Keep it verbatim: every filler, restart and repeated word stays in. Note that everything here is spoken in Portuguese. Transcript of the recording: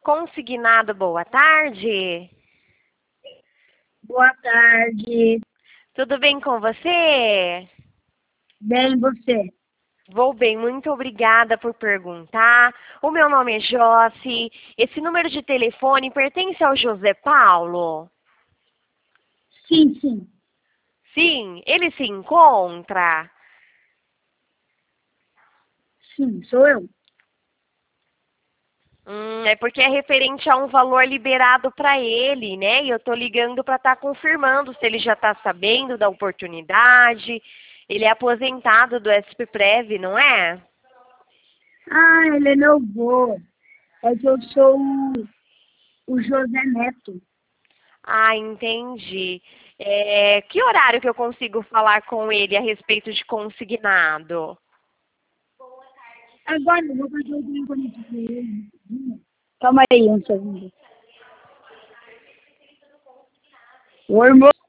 Consignado, boa tarde. Boa tarde. Tudo bem com você? Bem, você? Vou bem, muito obrigada por perguntar. O meu nome é Josi. Esse número de telefone pertence ao José Paulo? Sim, sim. Sim, ele se encontra? Sim, sou eu. Hum, é porque é referente a um valor liberado para ele, né? E eu estou ligando para estar confirmando se ele já está sabendo da oportunidade. Ele é aposentado do S P Prev, não é? Ah, ele é meu avô. É que eu sou o, o José Neto. Ah, entendi. É, que horário que eu consigo falar com ele a respeito de consignado? Agora eu vou fazer o telefone pra ele. Calma aí um segundo. O irmão